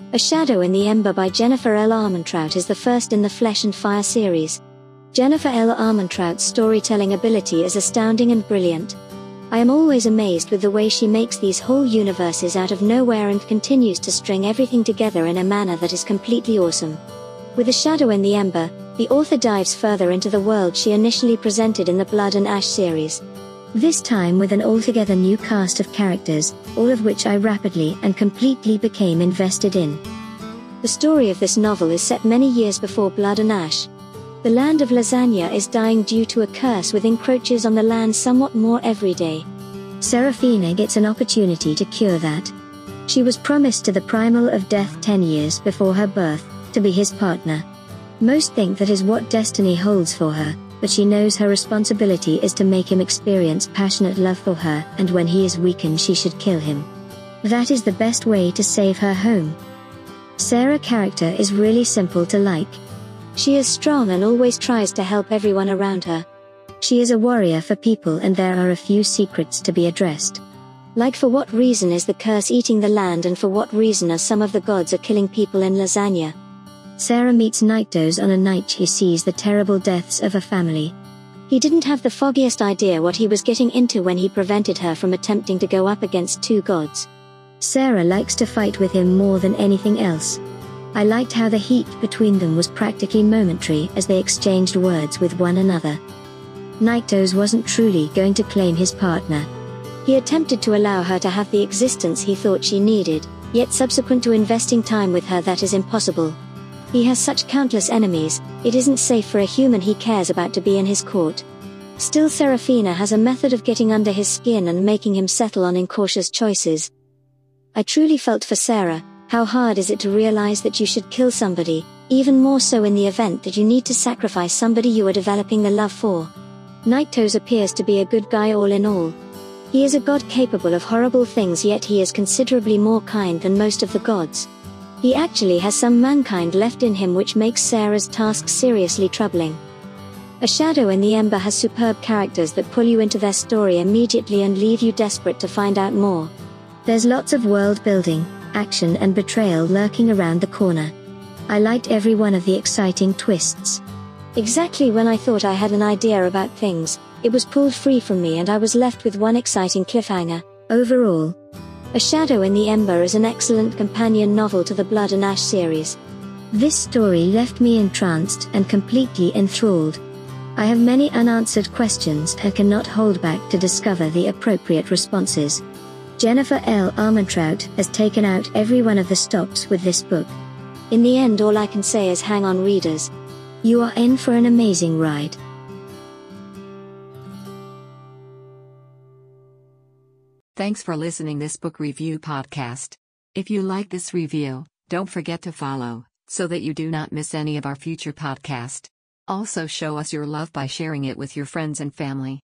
A Shadow in the Ember by Jennifer L. Armentrout is the first in the Flesh and Fire series. Jennifer L. Armentrout's storytelling ability is astounding and brilliant. I am always amazed with the way she makes these whole universes out of nowhere and continues to string everything together in a manner that is completely awesome. With A Shadow in the Ember, the author dives further into the world she initially presented in the Blood and Ash series. This time with an altogether new cast of characters, all of which I rapidly and completely became invested in. The story of this novel is set many years before Blood and Ash. The land of Lasagna is dying due to a curse with encroaches on the land somewhat more every day. Serafina gets an opportunity to cure that. She was promised to the Primal of Death 10 years before her birth, to be his partner. Most think that is what destiny holds for her, but she knows her responsibility is to make him experience passionate love for her, and when he is weakened she should kill him. That is the best way to save her home. Sarah's character is really simple to like. She is strong and always tries to help everyone around her. She is a warrior for people and there are a few secrets to be addressed. Like for what reason is the curse eating the land and for what reason are some of the gods are killing people in Lasagna? Sarah meets Nyktos on a night she sees the terrible deaths of a family. He didn't have the foggiest idea what he was getting into when he prevented her from attempting to go up against two gods. Sarah likes to fight with him more than anything else. I liked how the heat between them was practically momentary as they exchanged words with one another. Nyktos wasn't truly going to claim his partner. He attempted to allow her to have the existence he thought she needed, yet subsequent to investing time with her that is impossible. He has such countless enemies, it isn't safe for a human he cares about to be in his court. Still Serafina has a method of getting under his skin and making him settle on incautious choices. I truly felt for Sarah. How hard is it to realize that you should kill somebody, even more so in the event that you need to sacrifice somebody you are developing the love for. Nyktos appears to be a good guy all in all. He is a god capable of horrible things yet he is considerably more kind than most of the gods. He actually has some mankind left in him which makes Sarah's task seriously troubling. A Shadow in the Ember has superb characters that pull you into their story immediately and leave you desperate to find out more. There's lots of world building, action and betrayal lurking around the corner. I liked every one of the exciting twists. Exactly when I thought I had an idea about things, it was pulled free from me and I was left with one exciting cliffhanger. Overall, A Shadow in the Ember is an excellent companion novel to the Blood and Ash series. This story left me entranced and completely enthralled. I have many unanswered questions and cannot hold back to discover the appropriate responses. Jennifer L. Armentrout has taken out every one of the stops with this book. In the end, all I can say is hang on, readers. You are in for an amazing ride. Thanks for listening this book review podcast. If you like this review, don't forget to follow, so that you do not miss any of our future podcast. Also show us your love by sharing it with your friends and family.